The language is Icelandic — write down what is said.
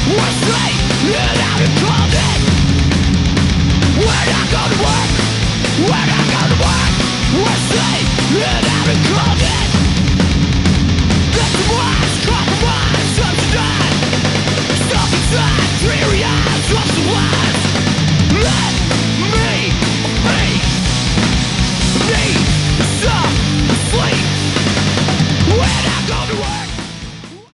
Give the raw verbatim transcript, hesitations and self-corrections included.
We're straight and out in cold. We're not gonna work.